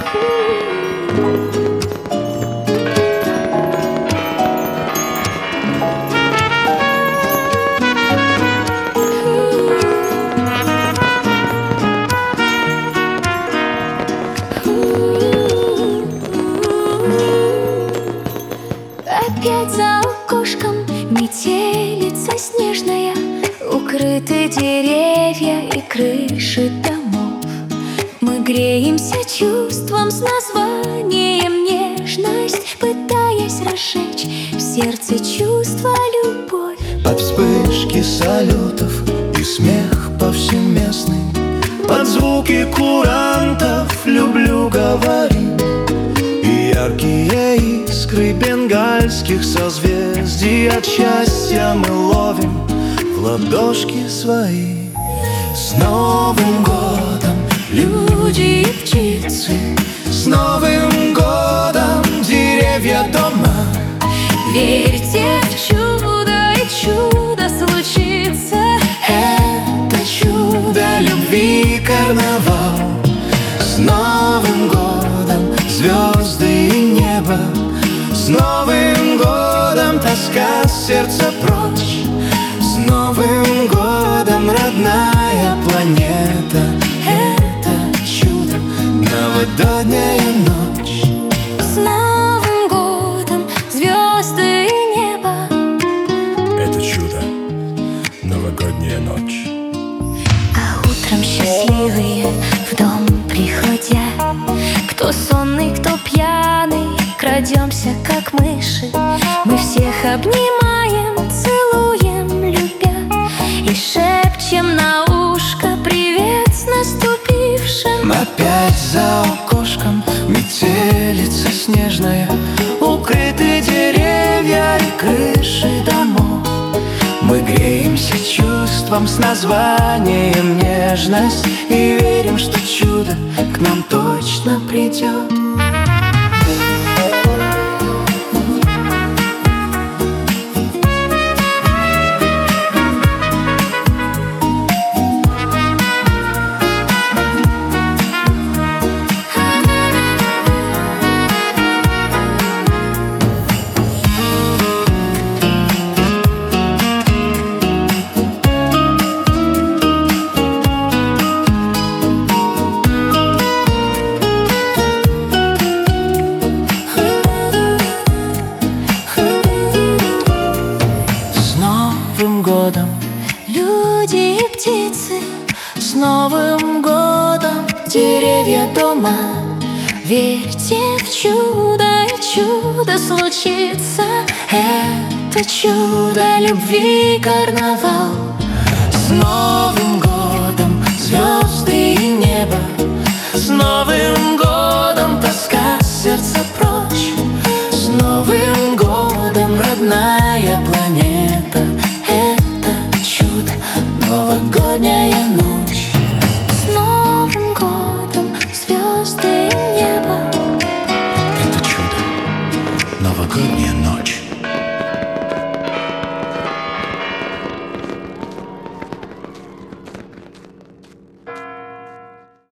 Опять за окошком метелица снежная, укрыты деревья и крыши домов. Мы греемся чувством с названием нежность, пытаясь разжечь в сердце чувство любовь. Под вспышки салютов и смех повсеместный, под звуки курантов люблю говорить. И яркие искры бенгальских созвездий от счастья мы ловим в ладошки свои. С Новым годом, люди и птицы! С Новым годом, деревья, дома! Верьте в чудо, и чудо случится. Это чудо любви, карнавал. С Новым годом, звезды и небо! С Новым годом, тоска с сердца прочь! С Новым годом, родная планета! Это чудо, новогодняя ночь! С Новым годом, звезды и небо! Это чудо, новогодняя ночь! А утром счастливые в дом приходя, кто сонный, кто пьяный, крадемся, как мыши. Мы всех обнимаем, целуем, любя, и шепчем на ушко привет с наступившим. Опять за окошком метелица снежная, укрыты деревья и крыши домов. Мы греемся чувством с названием нежность и верим, что чудо к нам точно придет. Люди и птицы, с Новым годом, деревья, дома! Верьте в чудо, и чудо случится. Это чудо любви, карнавал. с Новым